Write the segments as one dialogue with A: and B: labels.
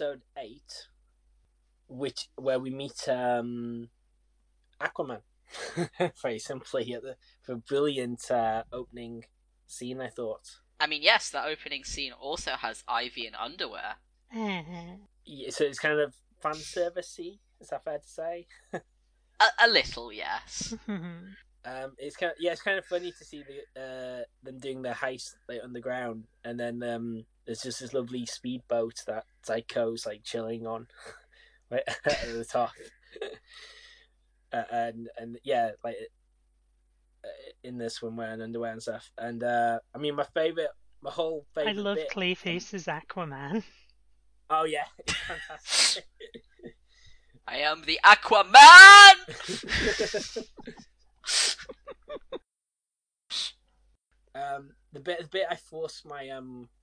A: episode 8, where we meet Aquaman. Very simply, for a brilliant opening scene, I thought.
B: I mean, yes, that opening scene also has Ivy in underwear.
A: Yeah, so it's kind of fan service-y, is that fair to say?
B: A little, yes.
A: It's kind of funny to see them doing their heist like underground, and then there's just this lovely speedboat that Zyko's like chilling on, right at the top, and yeah, like in the swimwear and underwear and stuff. And I mean, my whole favorite.
C: I love
A: bit,
C: Clayface's Aquaman.
A: Oh yeah, it's fantastic.
B: I am the Aquaman!
A: The bit I forced my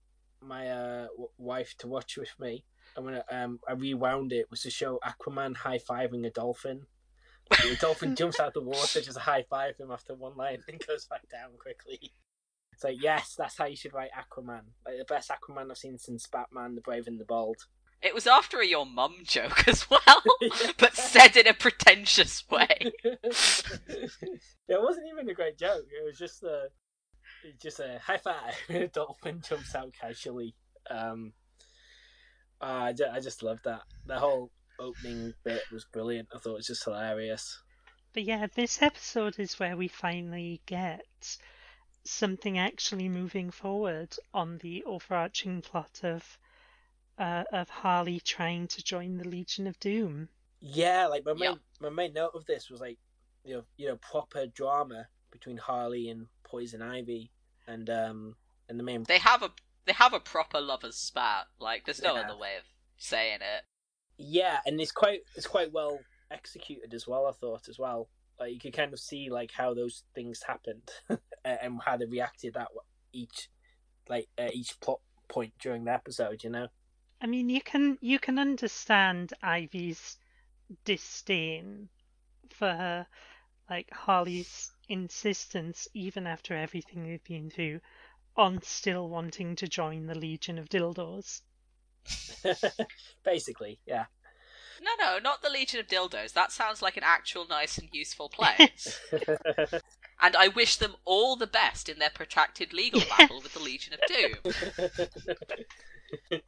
A: wife to watch with me, and when I rewound it, was to show Aquaman high-fiving a dolphin. The dolphin jumps out the water, just high-five him after one line, and goes back down quickly. It's like, yes, that's how you should write Aquaman. Like the best Aquaman I've seen since Batman: The Brave and the Bold.
B: It was after a your mum joke as well, but said in a pretentious way.
A: It wasn't even a great joke. It was just a high five. A dolphin jumps out casually. I just loved that. The whole opening bit was brilliant. I thought it was just hilarious.
C: But yeah, this episode is where we finally get something actually moving forward on the overarching plot of Harley trying to join the Legion of Doom.
A: Yeah, like my main note of this was like, you know, proper drama between Harley and Poison Ivy, and the main.
B: They have a proper lovers spat. Like, there's no other way of saying it.
A: Yeah, and it's quite well executed as well. I thought as well. Like you could kind of see like how those things happened and how they reacted at each plot point during the episode. You know.
C: I mean, you can understand Ivy's disdain for her, like Harley's insistence, even after everything they've been through, on still wanting to join the Legion of Dildos.
A: Basically, yeah.
B: No, not the Legion of Dildos. That sounds like an actual nice and useful place. And I wish them all the best in their protracted legal battle with the Legion of Doom.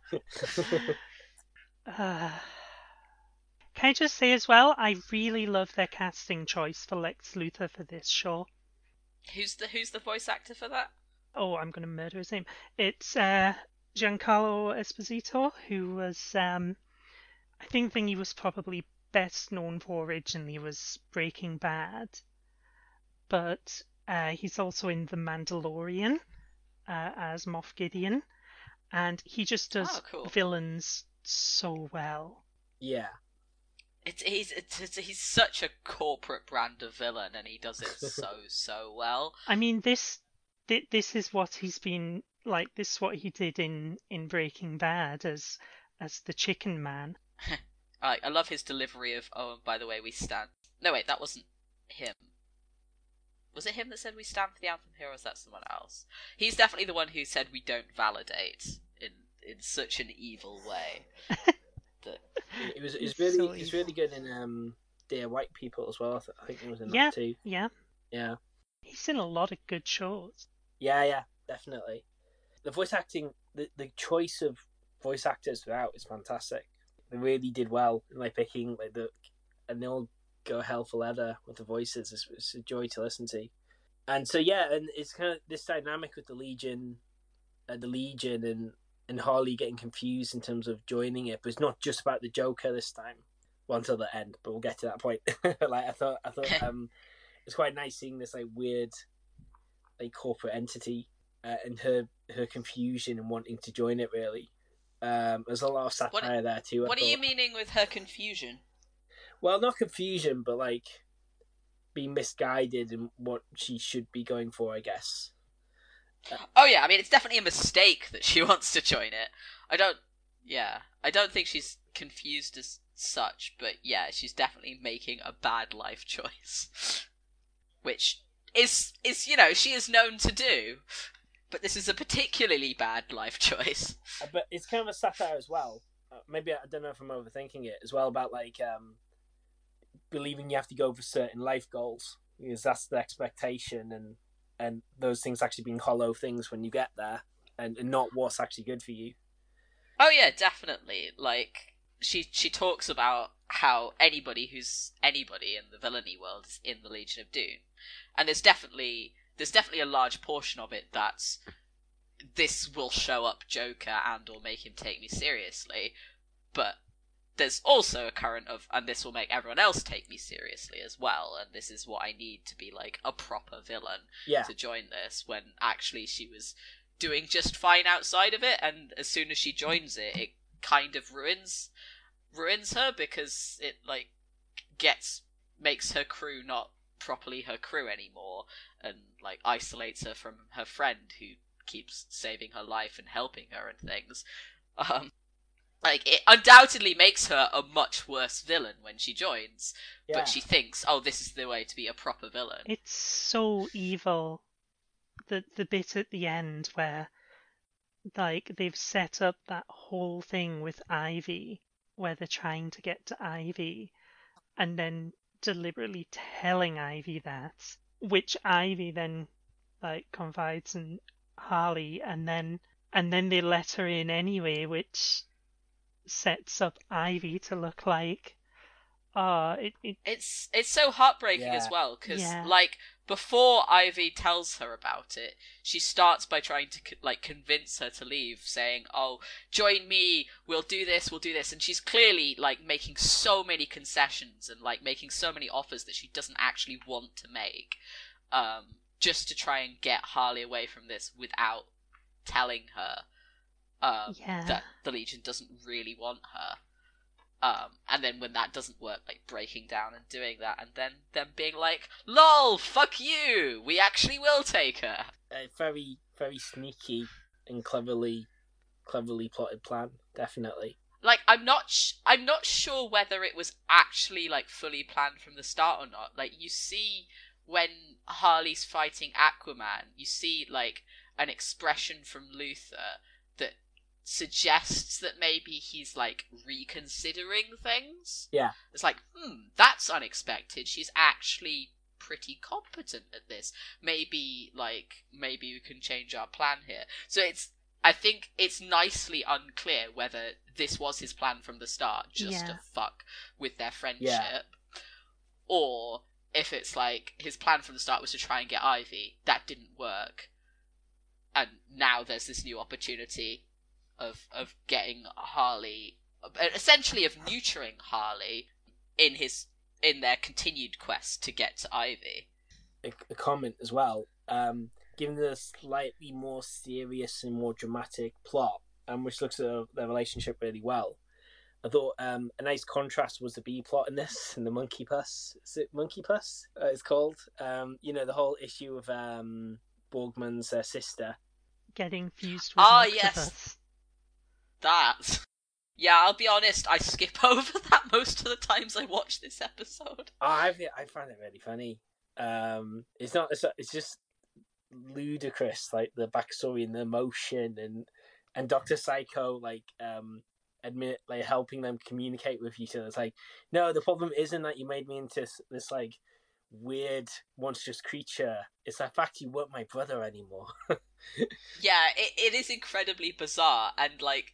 C: Can I just say as well, I really love their casting choice for Lex Luthor for this show.
B: Who's the voice actor for that?
C: Oh, I'm going to murder his name. It's Giancarlo Esposito, who was, I think the thing he was probably best known for originally was Breaking Bad, but he's also in The Mandalorian as Moff Gideon, and he just does villains so well.
A: Yeah.
B: He's such a corporate brand of villain, and he does it so well.
C: I mean, this is what he's been like. This is what he did in Breaking Bad as the Chicken Man.
B: I love his delivery of, oh, and by the way, we stand. No, wait, that wasn't him. Was it him that said we stand for the anthem here, or was that someone else? He's definitely the one who said we don't validate in such an evil way.
A: It was really good in Dear White People as well. I think he was in that too.
C: Yeah. He's in a lot of good shows. Yeah,
A: definitely. The voice acting, the choice of voice actors throughout is fantastic. They really did well in like picking and they all go hell for leather with the voices. It's a joy to listen to. And so and it's kind of this dynamic with the Legion and Harley getting confused in terms of joining it, but it's not just about the Joker this time. Well, until the end, but we'll get to that point. Like I thought it's quite nice seeing this like weird like corporate entity and her confusion and wanting to join it. Really, there's a lot of satire there too.
B: What are you meaning with her confusion?
A: Well, not confusion, but like being misguided in what she should be going for, I guess.
B: Oh yeah, I mean it's definitely a mistake that she wants to join it. I don't think she's confused as such, but yeah, she's definitely making a bad life choice, which is she is known to do, but this is a particularly bad life choice.
A: But it's kind of a satire as well. maybe I don't know if I'm overthinking it as well about like believing you have to go for certain life goals because that's the expectation, and those things actually being hollow things when you get there, and not what's actually good for you.
B: Oh yeah, definitely. Like she talks about how anybody who's anybody in the villainy world is in the Legion of Doom, and there's definitely a large portion of it that's this will show up Joker and or make him take me seriously, but there's also a current of, and this will make everyone else take me seriously as well, and this is what I need to be like a proper villain to join this, when actually she was doing just fine outside of it, and as soon as she joins it, it kind of ruins her, because it like makes her crew not properly her crew anymore, and like isolates her from her friend who keeps saving her life and helping her and things. Like, it undoubtedly makes her a much worse villain when she joins, but she thinks, oh, this is the way to be a proper villain.
C: It's so evil. The bit at the end where, like, they've set up that whole thing with Ivy, where they're trying to get to Ivy, and then deliberately telling Ivy that, which Ivy then, like, confides in Harley, and then they let her in anyway, which sets up Ivy to look like,
B: it's so heartbreaking as well, because like before Ivy tells her about it, she starts by trying to like convince her to leave, saying, oh, join me, we'll do this, and she's clearly like making so many concessions and like making so many offers that she doesn't actually want to make, just to try and get Harley away from this without telling her that the Legion doesn't really want her. And then when that doesn't work, like breaking down and doing that, and then them being like, lol, fuck you, we actually will take her.
A: A very, very sneaky and cleverly plotted plan, definitely.
B: Like, I'm not sure whether it was actually like fully planned from the start or not. Like, you see when Harley's fighting Aquaman, you see like an expression from Luthor that suggests that maybe he's like reconsidering things.
A: Yeah.
B: It's like, that's unexpected. She's actually pretty competent at this. Maybe we can change our plan here. So I think it's nicely unclear whether this was his plan from the start, just to fuck with their friendship, or if it's like his plan from the start was to try and get Ivy. That didn't work, and now there's this new opportunity of getting Harley, essentially of neutering Harley in their continued quest to get to Ivy.
A: A comment as well, given the slightly more serious and more dramatic plot, which looks at their relationship really well, I thought a nice contrast was the B plot in this, and the Monkey Puss. Is it Monkey Puss? It's called. The whole issue of Borgman's sister
C: getting fused with an octopus.
B: Yes. That. Yeah, I'll be honest, I skip over that most of the times I watch this episode.
A: I find it really funny. It's just ludicrous, like the backstory and the emotion, and Dr. Psycho helping them communicate with each other. It's like, no, the problem isn't that you made me into this like weird monstrous creature. It's the fact you weren't my brother anymore.
B: Yeah, it is incredibly bizarre, and like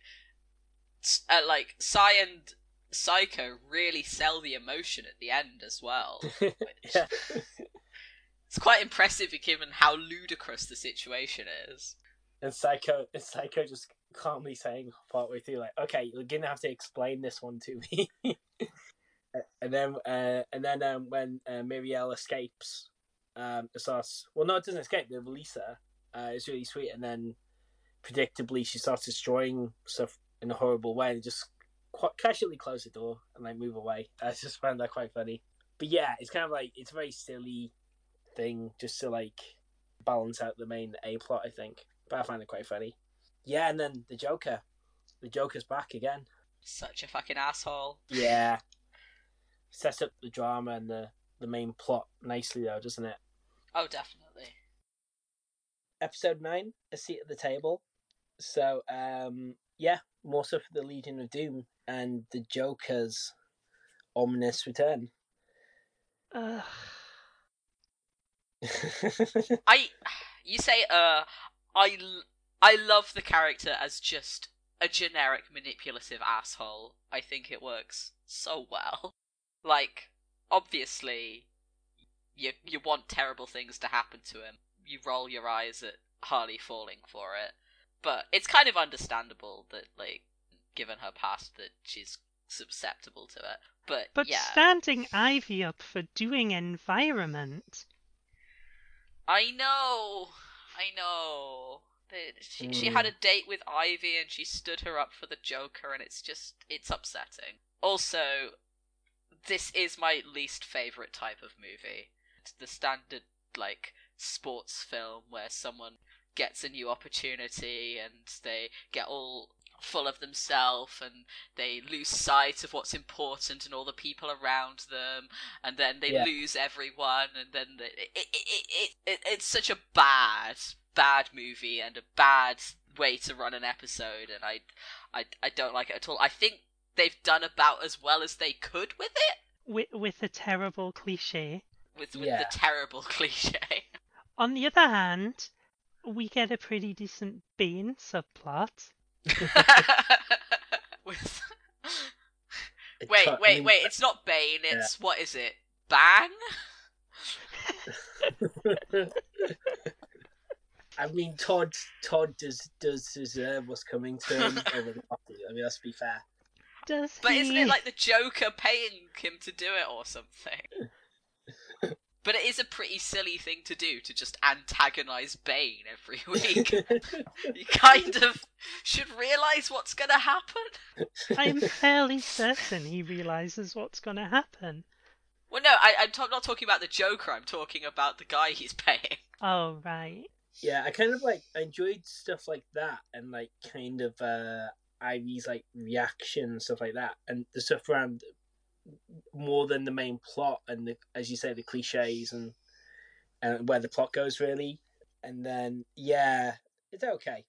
B: Psy and Psycho really sell the emotion at the end as well.
A: Yeah.
B: It's quite impressive given how ludicrous the situation is.
A: And Psycho just calmly saying partway through, like, okay, you're gonna have to explain this one to me. and then when Miriel escapes, it doesn't escape, they release her. It's really sweet, and then predictably she starts destroying stuff in a horrible way, and just quite casually close the door and like move away. I just found that quite funny. But yeah, it's kind of like, it's a very silly thing just to like balance out the main A plot, I think. But I find it quite funny. Yeah, and then the Joker's back again.
B: Such a fucking asshole.
A: Yeah. Sets up the drama and the main plot nicely though, doesn't it?
B: Oh, definitely. Episode
A: 9, A Seat at the Table. So, more so for the Legion of Doom and the Joker's ominous return.
B: You say I love the character as just a generic manipulative asshole. I think it works so well. Like, obviously, you want terrible things to happen to him. You roll your eyes at Harley falling for it. But it's kind of understandable that, like, given her past, that she's susceptible to it. But yeah.
C: Standing Ivy up for doing environment.
B: I know. She had a date with Ivy and she stood her up for the Joker, and it's upsetting. Also, this is my least favourite type of movie. It's the standard, like, sports film where someone gets a new opportunity and they get all full of themselves and they lose sight of what's important and all the people around them, and then they lose everyone, and then it's such a bad movie and a bad way to run an episode, and I don't like it at all. I think they've done about as well as they could with it.
C: With a terrible cliche.
B: With the terrible cliche.
C: On the other hand, we get a pretty decent Bane subplot.
B: Wait, it's not Bane, it's, what is it? Bang?
A: I mean, Todd does deserve what's coming to him over the top. I mean, let's be fair.
B: But isn't it like the Joker paying him to do it or something? But it is a pretty silly thing to do, to just antagonise Bane every week. You kind of should realise what's going to happen.
C: I'm fairly certain he realises what's going to happen.
B: Well, no, I'm not talking about the Joker, I'm talking about the guy he's paying.
C: Oh, right.
A: Yeah, I enjoyed stuff like that, and like kind of Ivy's like reaction and stuff like that, and the stuff around more than the main plot and as you say, the cliches and where the plot goes really. And then it's okay.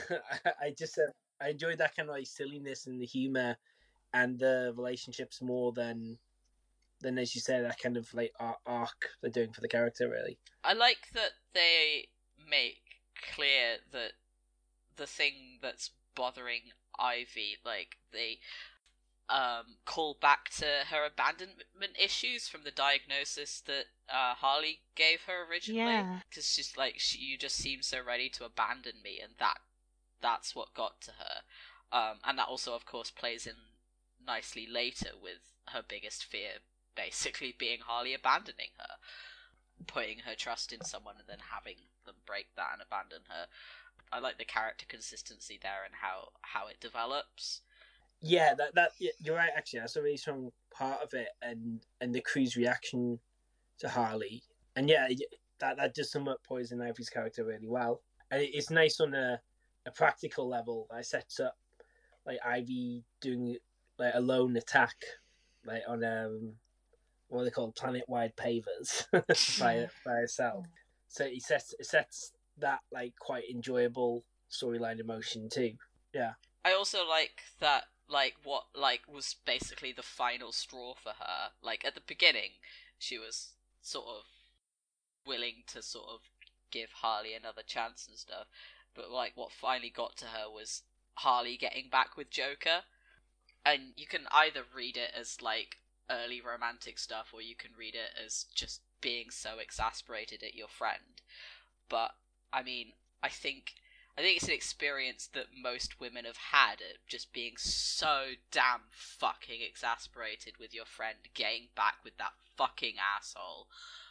A: I enjoyed that kind of like silliness and the humor and the relationships more than as you say, that kind of like arc they're doing for the character really.
B: I like that they make clear that the thing that's bothering Ivy, like they call back to her abandonment issues from the diagnosis that Harley gave her originally. Because she's like, you just seem so ready to abandon me, and that's what got to her. And that also, of course, plays in nicely later with her biggest fear basically being Harley abandoning her, putting her trust in someone and then having them break that and abandon her. I like the character consistency there and how it develops.
A: Yeah, that you're right. Actually, that's a really strong part of it, and the crew's reaction to Harley, and that does sum up Poison Ivy's character really well. And it's nice on a practical level. That sets up like Ivy doing like a lone attack, like on what they call planet-wide pavers by herself. So it sets that like quite enjoyable storyline in motion too. Yeah.
B: I also like that, like, what, like, was basically the final straw for her. Like, at the beginning, she was sort of willing to sort of give Harley another chance and stuff. But, like, what finally got to her was Harley getting back with Joker. And you can either read it as, like, early romantic stuff, or you can read it as just being so exasperated at your friend. But, I mean, I think it's an experience that most women have had, just being so damn fucking exasperated with your friend getting back with that fucking asshole,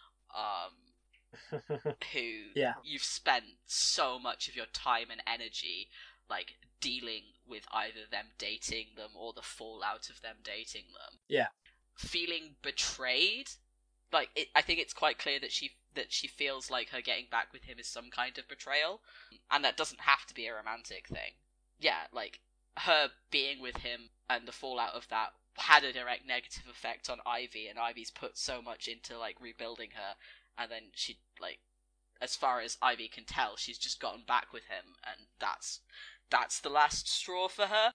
B: who you've spent so much of your time and energy, like, dealing with either them dating them or the fallout of them dating them.
A: Yeah.
B: Feeling betrayed. Like, I think it's quite clear that she feels like her getting back with him is some kind of betrayal, and that doesn't have to be a romantic thing. Yeah, like, her being with him and the fallout of that had a direct negative effect on Ivy, and Ivy's put so much into, like, rebuilding her, and then she, like, as far as Ivy can tell, she's just gotten back with him, and that's the last straw for her.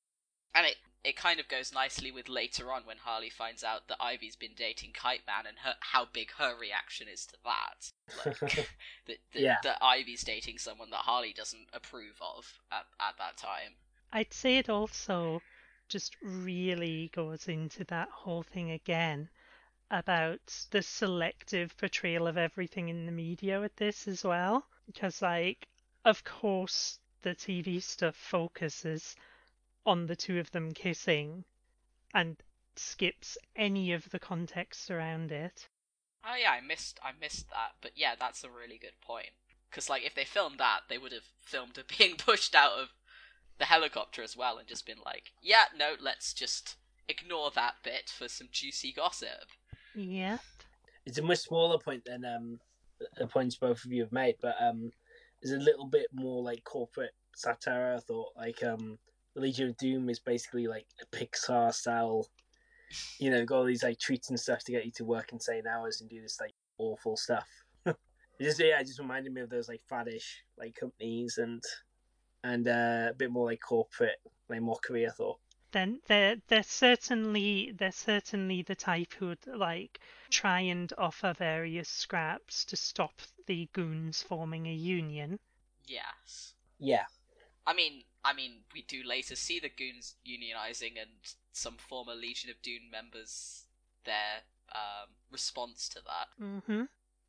B: And it kind of goes nicely with later on when Harley finds out that Ivy's been dating Kite Man and how big her reaction is to that. Like, that Ivy's dating someone that Harley doesn't approve of at that time.
C: I'd say it also just really goes into that whole thing again about the selective portrayal of everything in the media with this as well. Because, like, of course, the TV stuff focuses on the two of them kissing and skips any of the context around it.
B: Oh yeah, I missed that, but yeah, that's a really good point. Because like, if they filmed that, they would have filmed her being pushed out of the helicopter as well, and just been like, yeah, no, let's just ignore that bit for some juicy gossip.
C: Yeah.
A: It's a much smaller point than the points both of you have made, but there's a little bit more like corporate satire. I thought like the Legion of Doom is basically like a Pixar style. You know, got all these like treats and stuff to get you to work insane hours and do this like awful stuff. It just reminded me of those like faddish like companies and a bit more like corporate like mockery. I thought.
C: Then they're certainly the type who would like try and offer various scraps to stop the goons forming a union.
B: Yes.
A: Yeah.
B: I mean, we do later see the goons unionizing and some former Legion of Doom members their response to that.
C: Mm-hmm.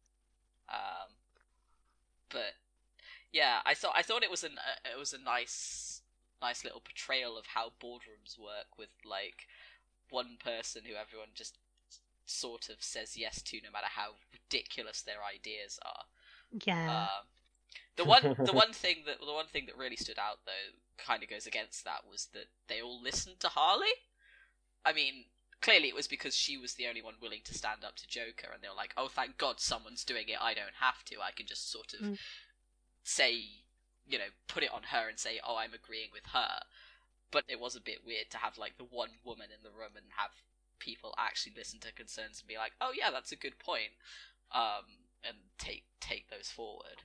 B: But yeah, I thought it was a nice little portrayal of how boardrooms work, with like one person who everyone just sort of says yes to, no matter how ridiculous their ideas are.
C: Yeah.
B: The one thing that really stood out though, kind of goes against that, was that they all listened to Harley. I mean, clearly it was because she was the only one willing to stand up to Joker, and they were like, "Oh, thank God, someone's doing it. I don't have to. I can just sort of say, you know, put it on her and say, oh, I'm agreeing with her." But it was a bit weird to have like the one woman in the room and have people actually listen to concerns and be like, "Oh yeah, that's a good point," and take those forward.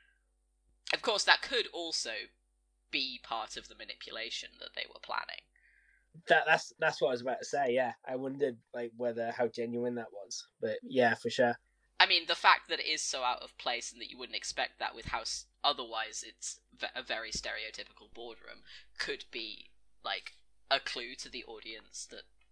B: Of course, that could also be part of the manipulation that they were planning.
A: That's what I was about to say. Yeah, I wondered like how genuine that was, but yeah, for sure.
B: I mean, the fact that it is so out of place and that you wouldn't expect that with how otherwise it's a very stereotypical boardroom could be like a clue to the audience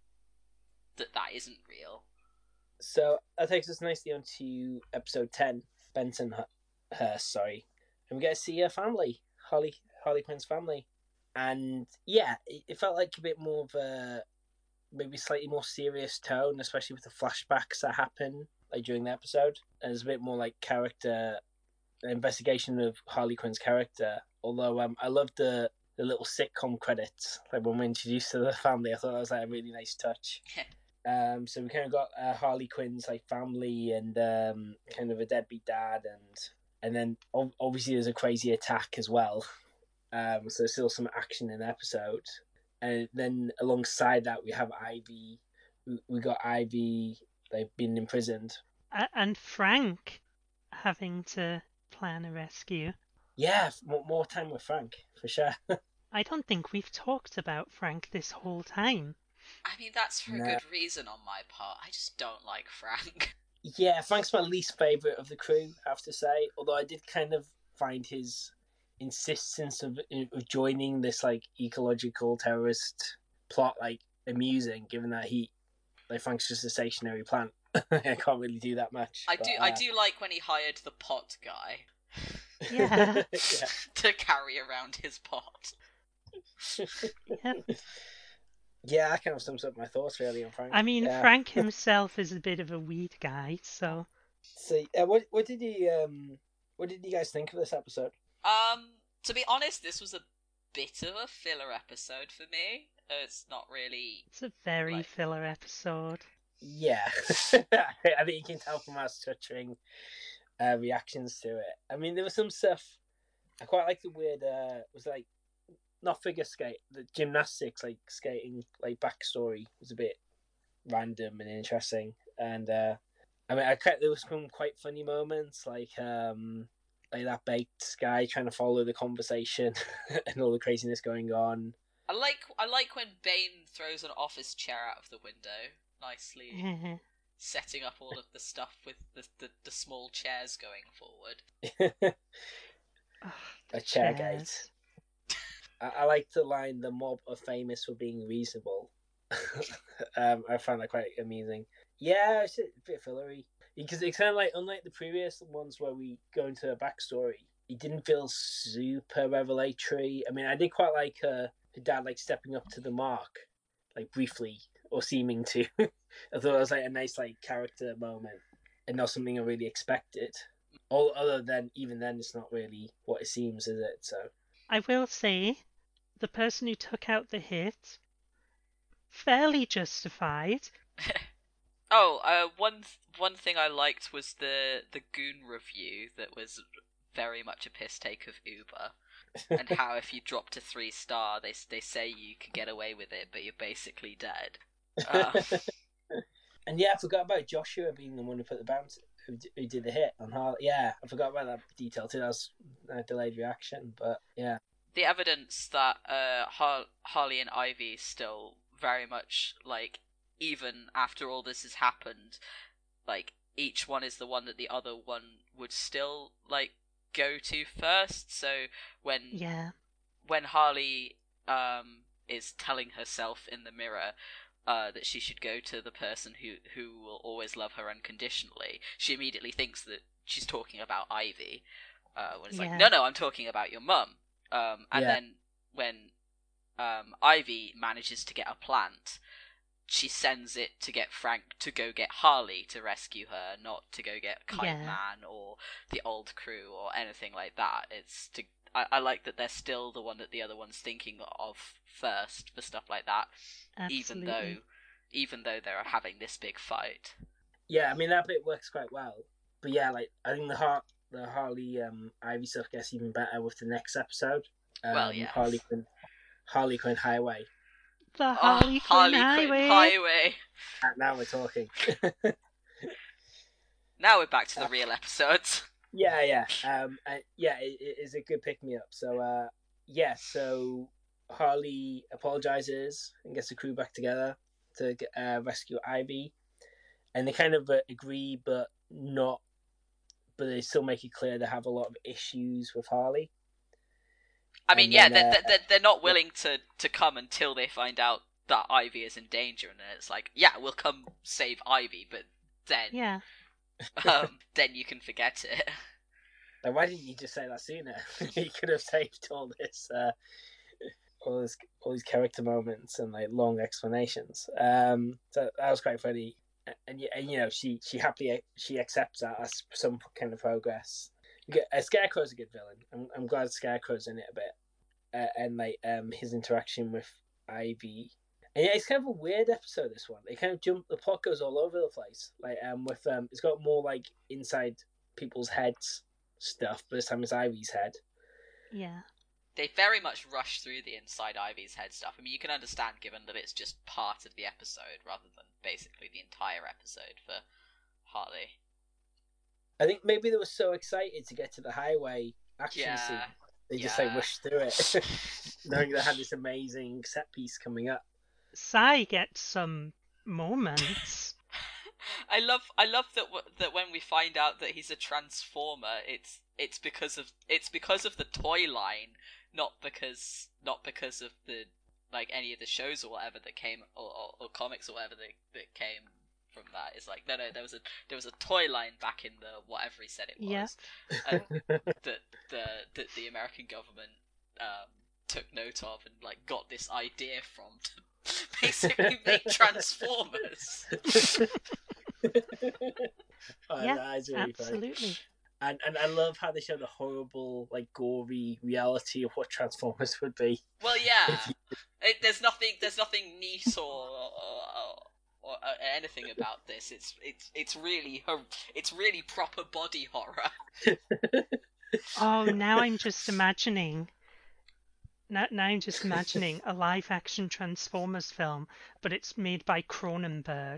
B: that isn't real.
A: So that takes us nicely on to episode 10, Bensonhurst, sorry. And we get to see her family, Harley Quinn's family. And yeah, it felt like a bit more of a maybe slightly more serious tone, especially with the flashbacks that happen like during the episode. And there's a bit more like character investigation of Harley Quinn's character. Although I loved the little sitcom credits, like when we're introduced to the family. I thought that was like a really nice touch. So we kind of got Harley Quinn's like family and kind of a deadbeat dad, and then obviously there's a crazy attack as well. So there's still some action in the episode, and then alongside that we have Ivy. We got Ivy like being imprisoned,
C: and Frank having to plan a rescue.
A: Yeah, more time with Frank for sure.
C: I don't think we've talked about Frank this whole time.
B: I mean, that's for a good reason on my part. I just don't like Frank.
A: Yeah, Frank's my least favourite of the crew, I have to say. Although I did kind of find his insistence of joining this like ecological terrorist plot like amusing, given that Frank's just a stationary plant. I can't really do that much.
B: I do like when he hired the pot guy.
C: Yeah.
B: To carry around his pot.
A: Yeah, that kind of sums up my thoughts really on Frank.
C: I mean, Frank himself is a bit of a weed guy, so.
A: So, what did you guys think of this episode?
B: To be honest, this was a bit of a filler episode for me. It's not really.
C: It's a very filler episode.
A: Yeah, I think you can tell from our stuttering reactions to it. I mean, there was some stuff. I quite like the weird. Was like not figure skate, the gymnastics, like skating, like backstory was a bit random and interesting. And I mean, there was some quite funny moments, like that baked guy trying to follow the conversation and all the craziness going on.
B: I like when Bane throws an office chair out of the window, nicely setting up all of the stuff with the small chairs going forward.
A: A chairgate. I like the line, "The mob are famous for being reasonable." I found that quite amusing. Yeah, it's a bit fillery. Because it's kind of like, unlike the previous ones where we go into a backstory, it didn't feel super revelatory. I mean, I did quite like her dad like stepping up to the mark, like briefly, or seeming to. I thought it was like a nice like character moment, and not something I really expected. All other than, even then, it's not really what it seems, is it? So
C: I will say, the person who took out the hit, fairly justified.
B: One thing I liked was the Goon review that was very much a piss take of Uber, and how if you drop to 3-star, they say you can get away with it, but you're basically dead.
A: And yeah, I forgot about Joshua being the one who put the bounce, who did the hit on Harley. Yeah, I forgot about that detail too. That was a delayed reaction, but yeah.
B: The evidence that Harley and Ivy still very much, like, even after all this has happened, like, each one is the one that the other one would still, like, go to first. So when Harley is telling herself in the mirror that she should go to the person who will always love her unconditionally, she immediately thinks that she's talking about Ivy. When it's like, no, I'm talking about your mum. Then when Ivy manages to get a plant, she sends it to get Frank to go get Harley to rescue her, not to go get Kite Man or the old crew or anything like that. It's to I like that they're still the one that the other one's thinking of first for stuff like that.
C: Absolutely.
B: Even though they're having this big fight.
A: Yeah, I mean that bit works quite well. But yeah, like I think the Harley Ivy stuff gets even better with the next episode. Harley Quinn Highway.
C: The Harley Quinn Highway.
A: Now we're talking.
B: Now we're back to the real episodes.
A: Yeah. It is a good pick me up. So so Harley apologizes and gets the crew back together to rescue Ivy, and they kind of agree, but they still make it clear they have a lot of issues with Harley.
B: I mean, they're not willing to come until they find out that Ivy is in danger, and then it's like, yeah, we'll come save Ivy, but then then you can forget it.
A: Like, why didn't you just say that sooner? You could have saved all these character moments and like long explanations. So that was quite funny, and you know she happily accepts that as some kind of progress. Scarecrow's a good villain. I'm glad Scarecrow's in it a bit, and like his interaction with Ivy. And yeah, it's kind of a weird episode. This one, it kind of the plot goes all over the place. Like with it's got more like inside people's heads stuff, but this time it's Ivy's head.
C: Yeah.
B: They very much rush through the inside Ivy's head stuff. I mean, you can understand given that it's just part of the episode rather than basically the entire episode for Harley.
A: I think maybe they were so excited to get to the highway action scene. They just like rushed through it, knowing they had this amazing set piece coming up.
C: Sai gets some moments.
B: I love that when we find out that he's a transformer, it's because of the toy line, not because of the like any of the shows or whatever that came or comics or whatever that came from that. It's like no, there was a toy line back in the whatever he said it was, and that the American government took note of and like got this idea from to basically make Transformers.
A: That's really
C: absolutely
A: funny. And I love how they show the horrible, like, gory reality of what Transformers would be.
B: Well, yeah, there's nothing neat or anything about this. It's really proper body horror.
C: Oh, now I'm just imagining. Now I'm just imagining a live-action Transformers film, but it's made by Cronenberg.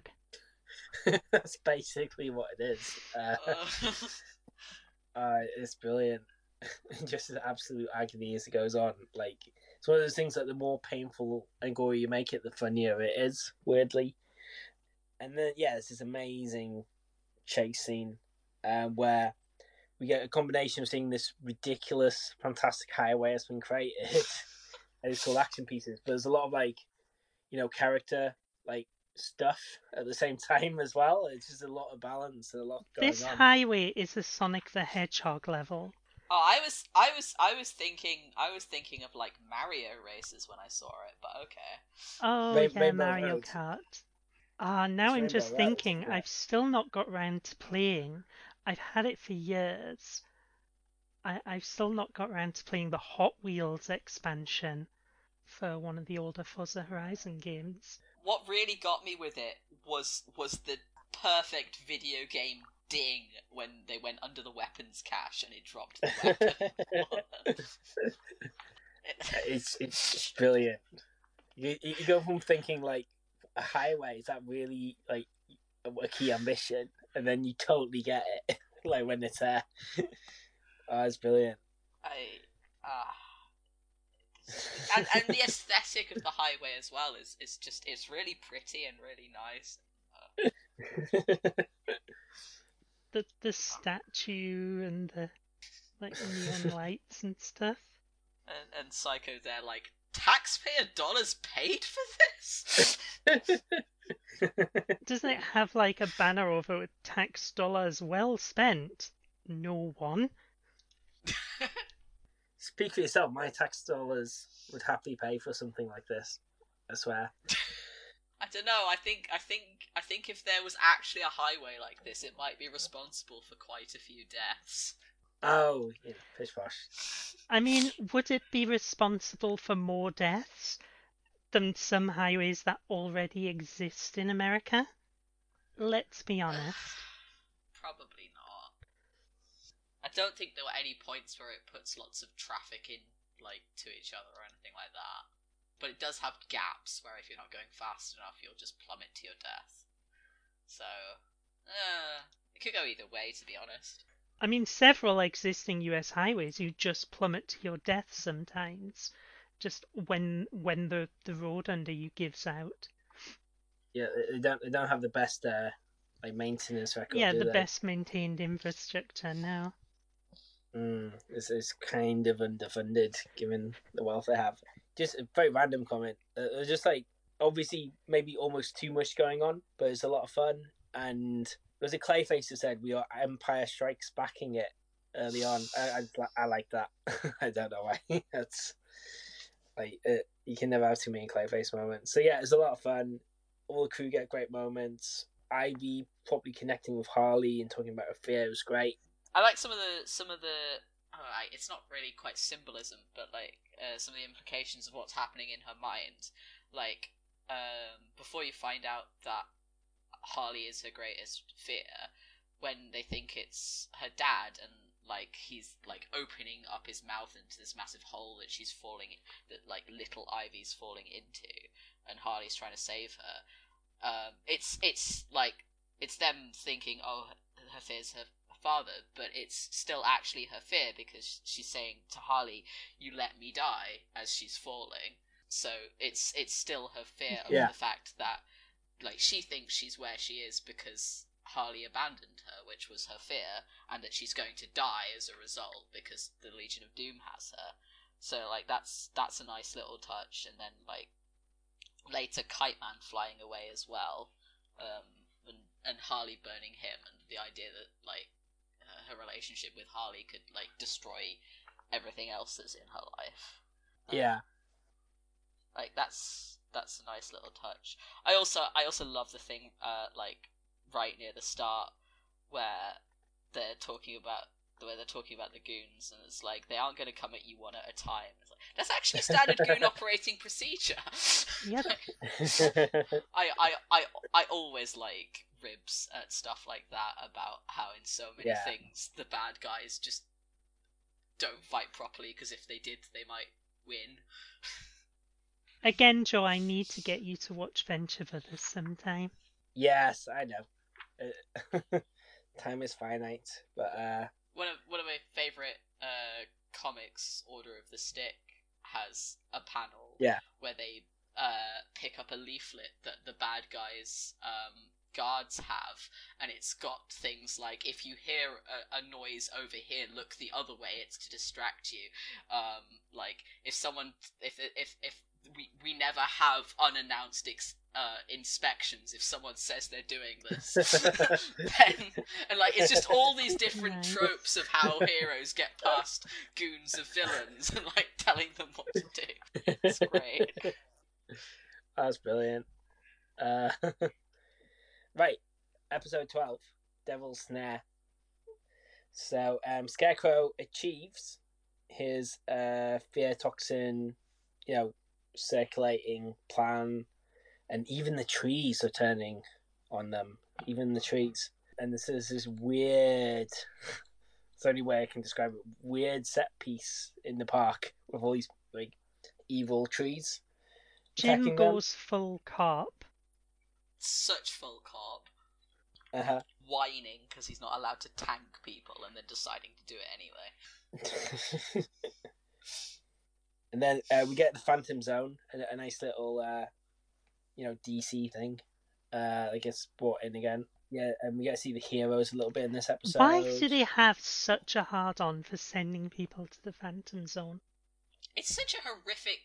A: That's basically what it is. It's brilliant. just absolute agony as it goes on. Like, it's one of those things that the more painful and gory you make it, the funnier it is, weirdly. And then, yeah, there's this amazing chase scene where we get a combination of seeing this ridiculous, fantastic highway that's been created, and it's called action pieces, but there's a lot of, like, character, like, stuff at the same time as well. It's just a lot of balance and a lot going
C: This
A: on.
C: highway is a Sonic the Hedgehog level.
B: Oh, I was thinking of like Mario races when I saw it, but okay.
C: Oh, yeah,
A: Rainbow
C: Mario
A: Road.
C: Kart. Now
A: It's
C: I'm
A: Rainbow
C: just
A: Road,
C: thinking,
A: isn't it?
C: I've still not got round to playing. I've had it for years. I've still not got round to playing the Hot Wheels expansion for one of the older Forza Horizon games.
B: What really got me with it was the perfect video game ding when they went under the weapons cache and it dropped the weapon.
A: It's brilliant. You go from thinking, like, a highway, is that really, like, a key ambition, and then you totally get it like when it's there. Oh, it's brilliant.
B: And the aesthetic of the highway as well is it's really pretty and really nice.
C: The statue and the like neon lights and stuff.
B: And Psycho there, like, taxpayer dollars paid for this?
C: Doesn't it have like a banner over with tax dollars well spent? No one.
A: Speak for yourself. My tax dollars would happily pay for something like this, I swear.
B: I don't know. I think if there was actually a highway like this, it might be responsible for quite a few deaths.
A: Oh, pish posh.
C: I mean, would it be responsible for more deaths than some highways that already exist in America? Let's be honest.
B: Probably not. I don't think there were any points where it puts lots of traffic in, like, to each other or anything like that. But it does have gaps where if you're not going fast enough, you'll just plummet to your death. So, it could go either way, to be honest.
C: I mean, several existing US highways, you just plummet to your death sometimes, just when the road under you gives out.
A: Yeah, they don't have the best like maintenance record.
C: Yeah,
A: do
C: the
A: they?
C: best maintained infrastructure now.
A: It's kind of underfunded given the wealth they have. Just a very random comment. Just like, obviously maybe almost too much going on, but it's a lot of fun. And there was a Clayface who said we are Empire Strikes backing it early on. I like that. I don't know why. That's like you can never have too many Clayface moments. So yeah, it's a lot of fun. All the crew get great moments. Ivy probably connecting with Harley and talking about her fear was great.
B: I like some of the. It's not really quite symbolism, but like some of the implications of what's happening in her mind. Like before you find out that Harley is her greatest fear, when they think it's her dad and like he's like opening up his mouth into this massive hole that she's falling in, that like little Ivy's falling into, and Harley's trying to save her. It's like it's them thinking, oh, her fear's her father, but it's still actually her fear because she's saying to Harley, "You let me die," as she's falling. So it's still her fear of the fact that like she thinks she's where she is because Harley abandoned her, which was her fear, and that she's going to die as a result because the Legion of Doom has her. So like that's a nice little touch, and then like later Kite Man flying away as well, and Harley burning him, and the idea that like her relationship with Harley could like destroy everything else that's in her life. Like that's a nice little touch. I also love the thing like right near the start where they're talking about the goons, and it's like they aren't going to come at you one at a time. It's like, that's actually standard goon operating procedure.
C: Yep.
B: I always like ribs at stuff like that about how in so many things the bad guys just don't fight properly because if they did, they might win.
C: Again, Joe, I need to get you to watch Venture Brothers sometime.
A: Yes, I know. Time is finite, but
B: one of my favorite comics, Order of the Stick has a panel where they pick up a leaflet that the bad guys guards have, and it's got things like, if you hear a noise over here, look the other way, it's to distract you. Like, if we never have unannounced inspections if someone says they're doing this. Then, and like, it's just all these different tropes of how heroes get past goons of villains and like telling them what to do. It's great.
A: That's brilliant. Right, episode 12, Devil's Snare. So Scarecrow achieves his fear toxin, circulating plan, and even the trees are turning on them. Even the trees. And this is this weird, it's the only way I can describe it, weird set piece in the park with all these like evil trees.
C: Jim goes full cop.
B: Such full cop.
A: Uh-huh.
B: Whining because he's not allowed to tank people and then deciding to do it anyway.
A: And then we get the Phantom Zone, a nice little, DC thing. I guess brought in again. Yeah, and we get to see the heroes a little bit in this episode.
C: Why do they have such a hard-on for sending people to the Phantom Zone?
B: It's such a horrific,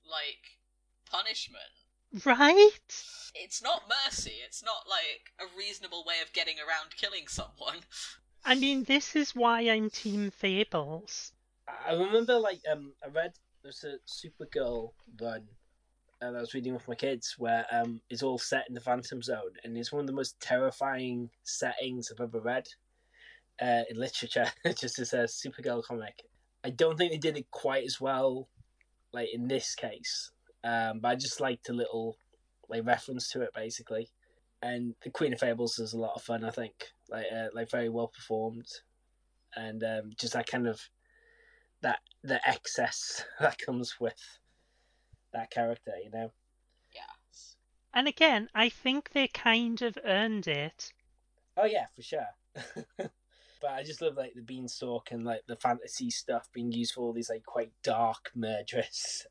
B: punishment.
C: Right?
B: It's not mercy. It's not, a reasonable way of getting around killing someone.
C: I mean, this is why I'm Team Fables.
A: I remember, I read there's a Supergirl run that I was reading with my kids where it's all set in the Phantom Zone, and it's one of the most terrifying settings I've ever read in literature, just as a Supergirl comic. I don't think they did it quite as well, in this case, but I just liked a little, reference to it, basically. And the Queen of Fables is a lot of fun, I think. Very well performed, and just that kind of the excess that comes with that character,
B: Yeah.
C: And again, I think they kind of earned it.
A: Oh yeah, for sure. But I just love the beanstalk and the fantasy stuff being used for all these quite dark, murderous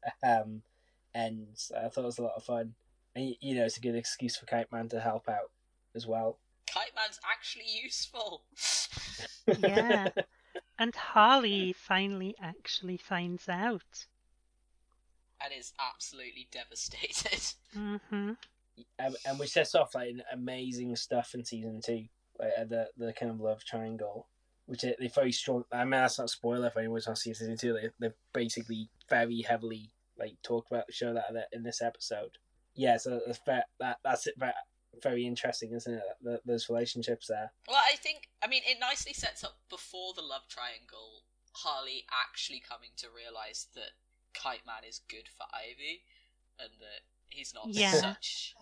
A: ends. I thought it was a lot of fun, and it's a good excuse for Kite Man to help out as well.
B: Kite Man's actually useful.
C: Yeah. And Harley finally actually finds out.
B: And is absolutely devastated.
C: Mm-hmm.
A: And which sets off amazing stuff in season 2, the kind of love triangle, which they're very strong. I mean, that's not a spoiler if anyone's not seen season 2. They're basically very heavily talked about the show that in this episode. Yeah, so that's it. Very interesting, isn't it? Those relationships there.
B: Well, it nicely sets up before the love triangle, Harley actually coming to realise that Kite Man is good for Ivy, and that he's not such,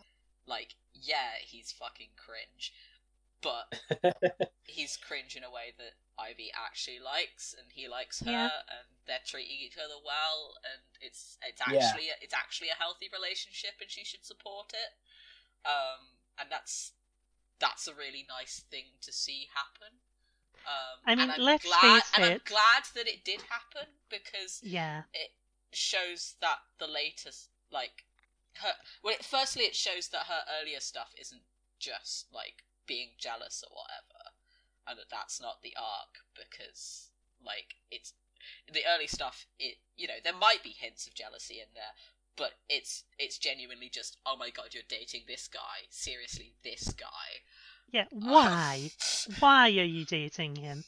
B: he's fucking cringe, but he's cringe in a way that Ivy actually likes, and he likes her, and they're treating each other well, and it's actually a healthy relationship, and she should support it. And that's a really nice thing to see happen.
C: Let's face it.
B: And I'm glad that it did happen, because it shows that the latest, firstly it shows that her earlier stuff isn't just, being jealous or whatever, and that's not the arc, because, it's, the early stuff, there might be hints of jealousy in there, but it's genuinely just, oh my god, you're dating this guy. Seriously, this guy.
C: Yeah, why? Why are you dating him?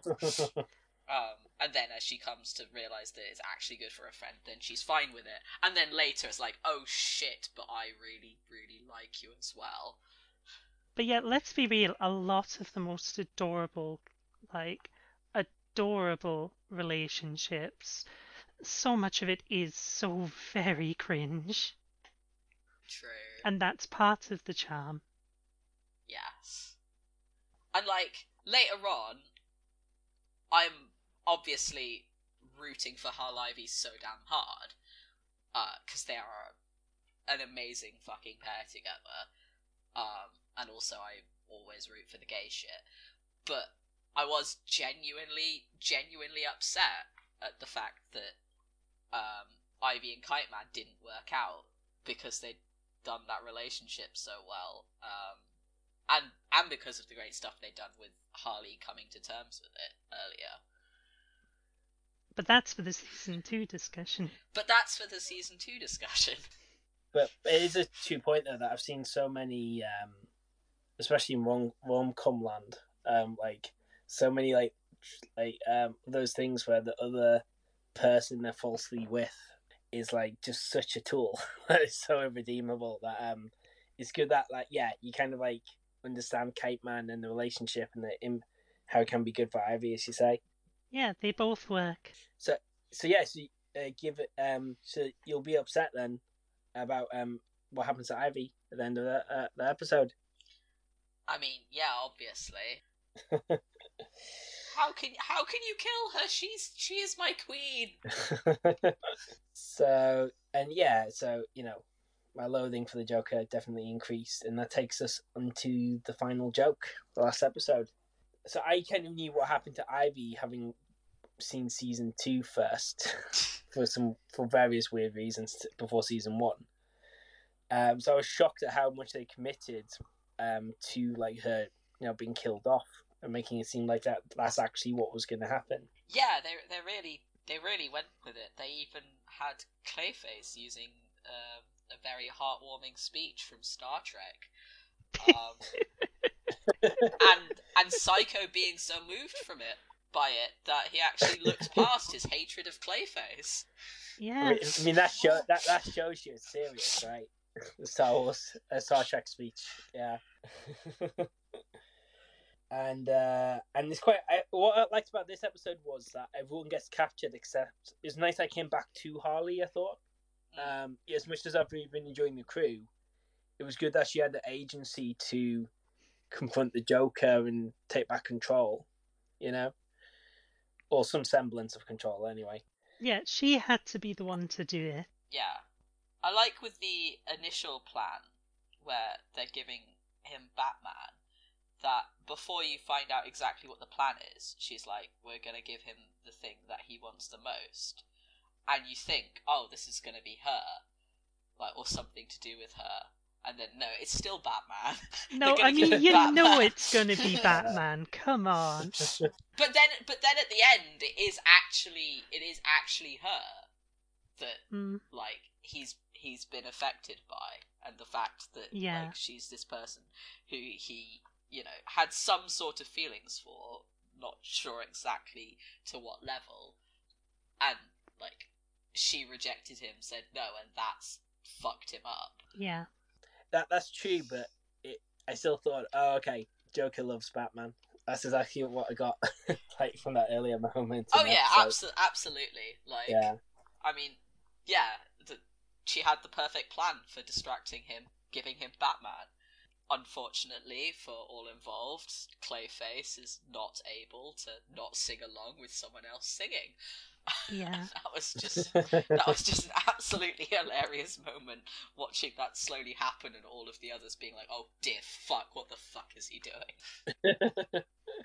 B: And then as she comes to realise that it's actually good for a friend, then she's fine with it. And then later it's oh shit, but I really, really like you as well.
C: But yeah, let's be real, a lot of the most adorable relationships, so much of it is so very cringe.
B: True.
C: And that's part of the charm.
B: Yes. And later on, I'm obviously rooting for Harl Ivy so damn hard, because they are an amazing fucking pair together. And also I always root for the gay shit. But I was genuinely upset at the fact that Ivy and Kite Man didn't work out because they'd done that relationship so well, and because of the great stuff they'd done with Harley coming to terms with it earlier.
C: But that's for the season 2 discussion.
B: But that's for the season 2 discussion.
A: But it is a 2-pointer that I've seen so many, especially in rom-com land, like so many like those things where the other person they're falsely with is like just such a tool that is so irredeemable that it's good that like you kind of like understand Kite Man and the relationship and how it can be good for Ivy, as you say.
C: Yeah, they both work.
A: So give it. So you'll be upset then about what happens to Ivy at the end of the episode.
B: I mean, yeah, obviously. How can you kill her? She is my queen.
A: So you know, my loathing for the Joker definitely increased, and that takes us onto the final joke, the last episode. So I kind of knew what happened to Ivy, having seen season 2 first, for various weird reasons before season 1. So I was shocked at how much they committed to like her, you know, being killed off and making it seem like that's actually what was going to happen.
B: Yeah, they really went with it. They even had Clayface using a very heartwarming speech from Star Trek. And Psycho being so moved by it that he actually looked past his hatred of Clayface.
C: Yeah.
A: I mean that shows you it's serious, right? The Star Trek speech, yeah. And it's quite. What I liked about this episode was that everyone gets captured except it's nice. I came back to Harley. I thought, as much as I've really been enjoying the crew, it was good that she had the agency to confront the Joker and take back control. You know, or some semblance of control, anyway.
C: Yeah, she had to be the one to do it.
B: Yeah, I like with the initial plan where they're giving him Batman. That before you find out exactly what the plan is, she's like, we're going to give him the thing that he wants the most. And you think, oh, this is going to be her. Like, or something to do with her. And then, no, it's still Batman.
C: No, I mean, you know it's going to be Batman. Come on.
B: But then at the end, it is actually her that, like, he's been affected by. And the fact that, like, she's this person who he... you know, had some sort of feelings for, not sure exactly to what level, and, like, she rejected him, said no, and that's fucked him up.
C: Yeah.
A: That's true, but I still thought, oh, okay, Joker loves Batman. That's exactly what I got, like, from that earlier moment.
B: Oh, yeah, absolutely. Like,
A: yeah.
B: I mean, yeah, she had the perfect plan for distracting him, giving him Batman. Unfortunately for all involved, Clayface is not able to not sing along with someone else singing.
C: Yeah.
B: that was just an absolutely hilarious moment, watching that slowly happen and all of the others being like, oh dear fuck, what the fuck is he doing?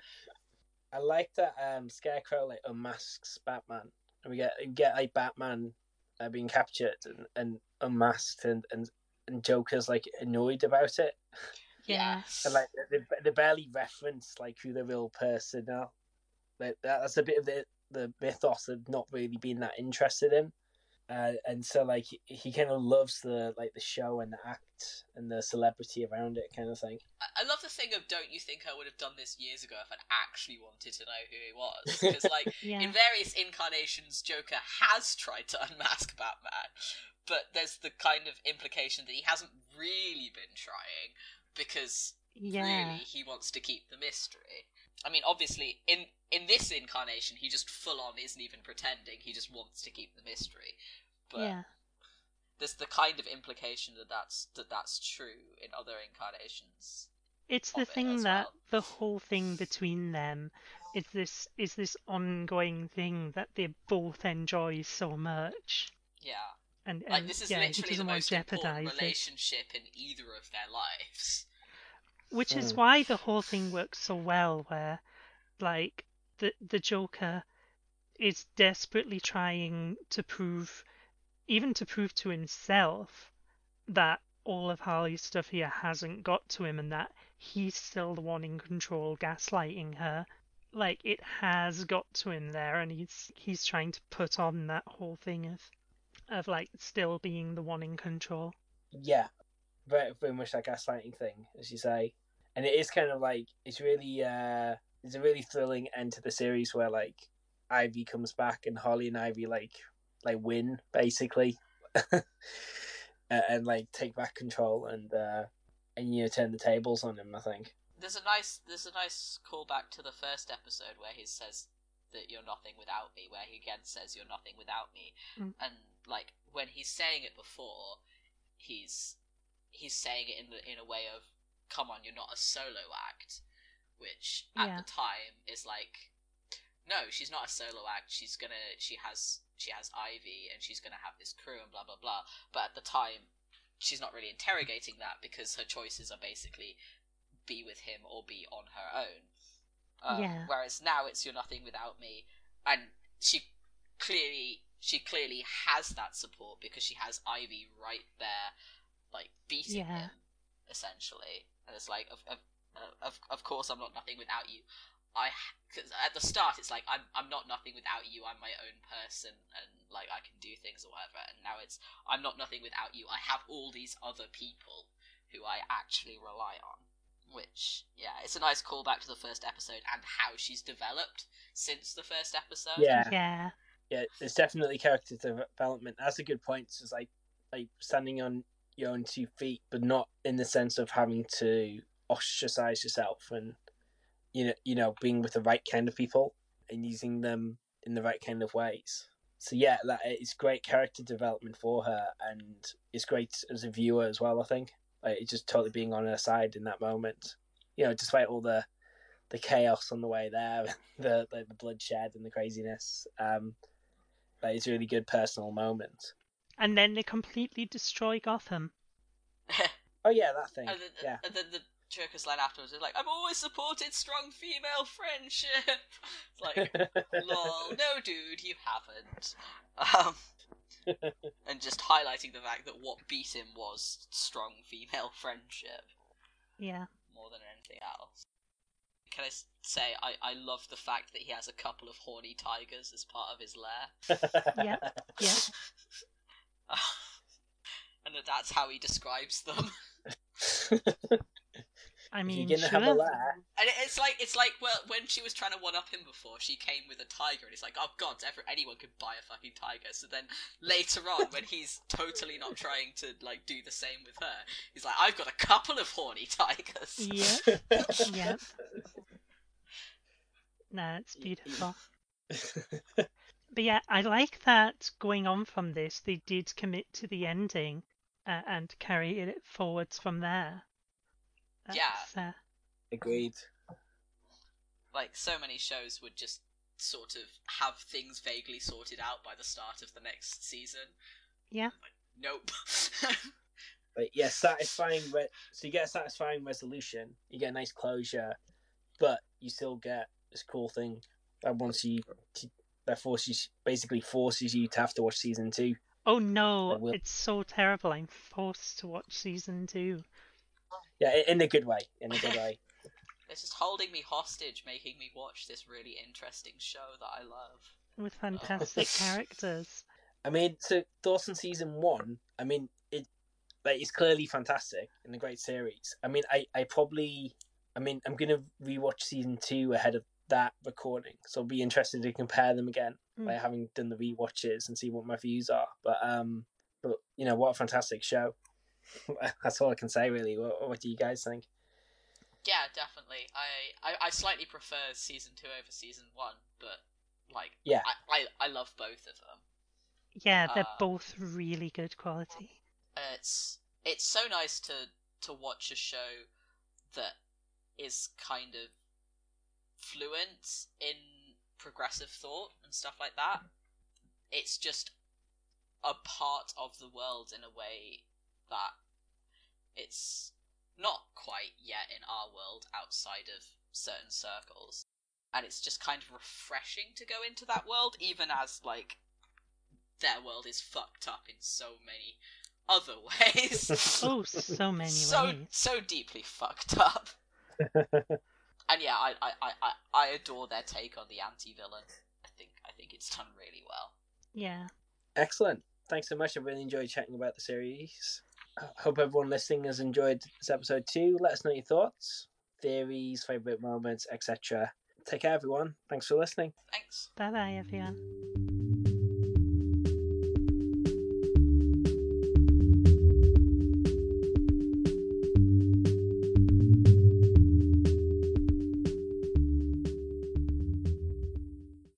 A: I like that Scarecrow like unmasks Batman, and we get like Batman being captured and unmasked and Joker's like annoyed about it.
B: Yes.
A: And like they barely reference like who the real person are. Like that's a bit of the mythos of not really being that interested in. And so like he kind of loves the show and the act and the celebrity around it kind of thing.
B: I love the thing of, don't you think I would have done this years ago if I'd actually wanted to know who he was? Because like in various incarnations, Joker has tried to unmask Batman, but there's the kind of implication that he hasn't really been trying because really he wants to keep the mystery. I mean, obviously in this incarnation he just full on isn't even pretending, he just wants to keep the mystery. But there's the kind of implication that that's true in other incarnations.
C: It's the thing that the whole thing between them is this ongoing thing that they both enjoy so much.
B: Yeah.
C: And
B: like this is literally the most important relationship in either of their lives.
C: Which is why the whole thing works so well, where like the Joker is desperately trying to prove, even to prove to himself, that all of Harley's stuff here hasn't got to him and that he's still the one in control, gaslighting her. Like, it has got to him there, and he's trying to put on that whole thing of like still being the one in control.
A: Yeah, very very much that gaslighting thing, as you say, and it is kind of like it's a really thrilling end to the series where like Ivy comes back and Holly and Ivy like win basically, and like take back control and turn the tables on him. I think
B: There's a nice callback to the first episode where he says that you're nothing without me, where he again says you're nothing without me, and like when he's saying it before, he's saying it in a way of, come on, you're not a solo act, which at the time is like, no, she's not a solo act. She has Ivy and she's gonna have this crew and blah blah blah. But at the time, she's not really interrogating that because her choices are basically be with him or be on her own. Whereas now it's you're nothing without me, and she clearly has that support because she has Ivy right there, like beating him essentially, and it's like of course I'm not nothing without you. Cause at the start it's like I'm not nothing without you. I'm my own person and like I can do things or whatever. And now it's I'm not nothing without you. I have all these other people who I actually rely on. Which it's a nice callback to the first episode and how she's developed since the first episode.
C: Yeah.
A: There's definitely character development. That's a good point. It's like standing on your own 2 feet, but not in the sense of having to ostracize yourself and being with the right kind of people and using them in the right kind of ways. So that it's great character development for her, and it's great as a viewer as well. I think it's just totally being on her side in that moment. Despite all the chaos on the way there, the bloodshed and the craziness, it's a really good personal moment.
C: And then they completely destroy Gotham.
A: Oh yeah, that thing.
B: And then the Joker's line afterwards is like, I've always supported strong female friendship. It's like, lol, no dude, you haven't. And just highlighting the fact that what beat him was strong female friendship.
C: Yeah.
B: More than anything else. Can I say, I love the fact that he has a couple of horny tigers as part of his lair.
C: Yeah.
B: And that's how he describes them.
C: I mean,
A: you're gonna have a lair.
B: And it's like well, when she was trying to one up him before, she came with a tiger, and it's like, oh god, anyone could buy a fucking tiger. So then later on, when he's totally not trying to like do the same with her, he's like, I've got a couple of horny tigers.
C: Yeah. No, it's beautiful. But yeah, I like that going on from this, they did commit to the ending and carry it forwards from there.
A: Agreed.
B: Like, so many shows would just sort of have things vaguely sorted out by the start of the next season.
C: Yeah.
B: Like, nope.
A: Satisfying. So you get a satisfying resolution, you get a nice closure, but you still get this cool thing that basically forces you to have to watch season 2.
C: Oh no, it's so terrible. I'm forced to watch season 2.
A: Yeah, in a good way.
B: It's just holding me hostage, making me watch this really interesting show that I love.
C: With fantastic characters.
A: I mean, so Dawson season 1, I mean, it's clearly fantastic and a great series. I mean, I'm going to rewatch season 2 ahead of that recording, so I'll be interested to compare them again by having done the rewatches and see what my views are. But what a fantastic show. That's all I can say, really. What do you guys think?
B: Yeah, definitely. I slightly prefer season 2 over season 1, but I love both of them.
C: Yeah, they're both really good quality.
B: It's so nice to watch a show that is kind of fluent in progressive thought and stuff like that. It's just a part of the world in a way that it's not quite yet in our world outside of certain circles. and it's just kind of refreshing to go into that world, even as, like, their world is fucked up in so many other ways.
C: Oh, so many ways.
B: So deeply fucked up. And yeah, I adore their take on the anti-villain. I think it's done really well.
C: Yeah.
A: Excellent. Thanks so much. I really enjoyed chatting about the series. I hope everyone listening has enjoyed this episode too. Let us know your thoughts, theories, favourite moments, etc. Take care, everyone. Thanks for listening.
B: Thanks.
C: Bye bye, everyone.